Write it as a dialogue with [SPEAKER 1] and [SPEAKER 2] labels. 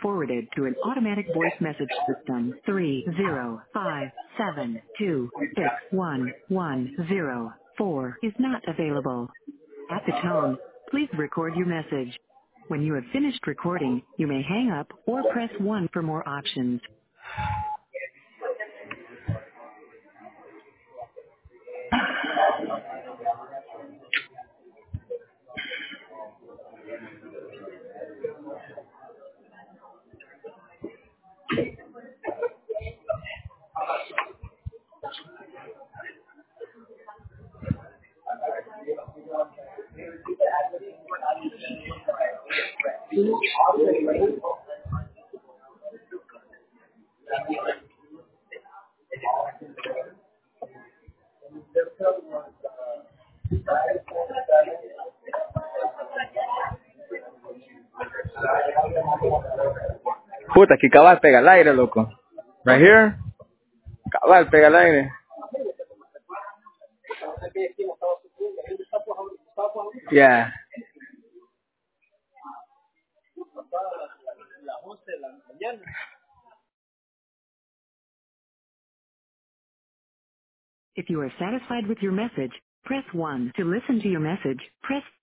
[SPEAKER 1] forwarded to an automatic voice message system. 30572611104 is not available. At the tone, please record your message. When you have finished recording, you may hang up or press 1 for more options.
[SPEAKER 2] Puta, que cabal pega el aire, loco. Right here. Cabal pega el aire. Yeah.
[SPEAKER 1] If you are satisfied with your message, press 1 to listen to your message. Press